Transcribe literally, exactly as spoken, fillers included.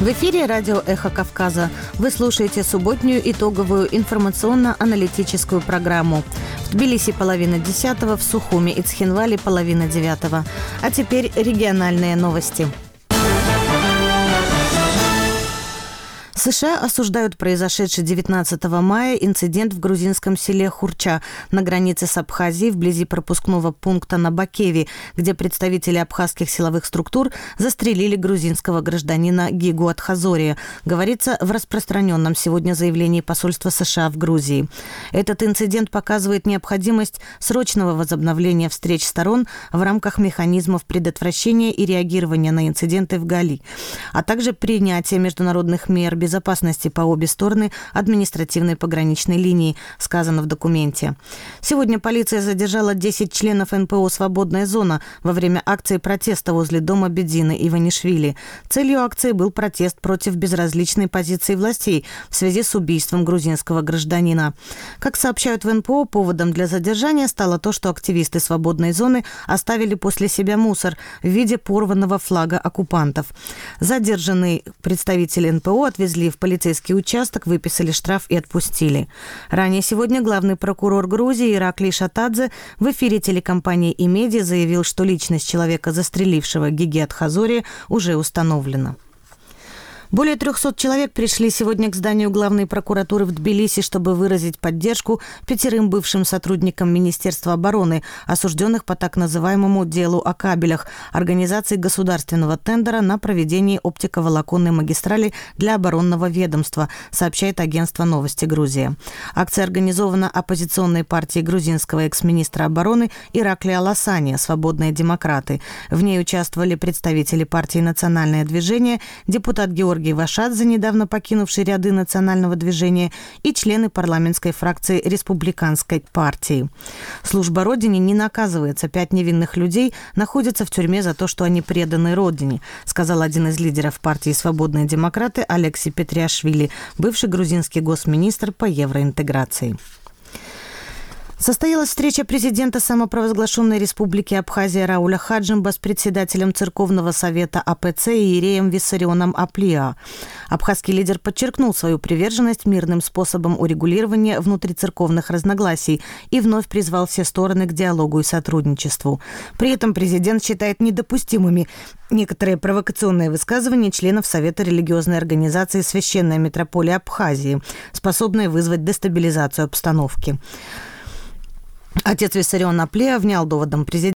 В эфире радио «Эхо Кавказа». Вы слушаете субботнюю итоговую информационно-аналитическую программу. В Тбилиси половина десятого, в Сухуми и Цхинвале половина девятого. А теперь региональные новости. США осуждают произошедший девятнадцатого мая инцидент в грузинском селе Хурча на границе с Абхазией вблизи пропускного пункта на Бакеви, где представители абхазских силовых структур застрелили грузинского гражданина Гигу Атхазория, говорится в распространенном сегодня заявлении посольства США в Грузии. Этот инцидент показывает необходимость срочного возобновления встреч сторон в рамках механизмов предотвращения и реагирования на инциденты в Гали, а также принятия международных мер безопасности безопасности по обе стороны административной пограничной линии, сказано в документе. Сегодня полиция задержала десять членов эн пэ о «Свободная зона» во время акции протеста возле дома Бедзины Иванишвили. Целью акции был протест против безразличной позиции властей в связи с убийством грузинского гражданина. Как сообщают в эн пэ о, поводом для задержания стало то, что активисты «Свободной зоны» оставили после себя мусор в виде порванного флага оккупантов. Задержанный представитель эн пэ о отвезли в полицейский участок, выписали штраф и отпустили. Ранее сегодня главный прокурор Грузии Ираклий Шатадзе в эфире телекомпании «Имеди» заявил, что личность человека, застрелившего Гиги Атхазория, уже установлена. Более трехсот человек пришли сегодня к зданию главной прокуратуры в Тбилиси, чтобы выразить поддержку пятерым бывшим сотрудникам Министерства обороны, осужденных по так называемому делу о кабелях, организации государственного тендера на проведение оптиковолоконной магистрали для оборонного ведомства, сообщает агентство «Новости Грузия». Акция организована оппозиционной партией грузинского экс-министра обороны Ираклия Аласания «Свободные демократы». В ней участвовали представители партии «Национальное движение», депутат Георгий Вашадзе, недавно покинувший ряды национального движения, и члены парламентской фракции Республиканской партии. Служба Родине не наказывается. Пять невинных людей находятся в тюрьме за то, что они преданы Родине, сказал один из лидеров партии «Свободные демократы» Алекси Петриашвили, бывший грузинский госминистр по евроинтеграции. Состоялась встреча президента самопровозглашенной республики Абхазия Рауля Хаджимба с председателем Церковного совета а пэ цэ Иереем Виссарионом Аплиа. Абхазский лидер подчеркнул свою приверженность мирным способам урегулирования внутрицерковных разногласий и вновь призвал все стороны к диалогу и сотрудничеству. При этом президент считает недопустимыми некоторые провокационные высказывания членов Совета религиозной организации «Священная митрополия Абхазии», способные вызвать дестабилизацию обстановки. Отец Виссарион Аплиа внял доводом президента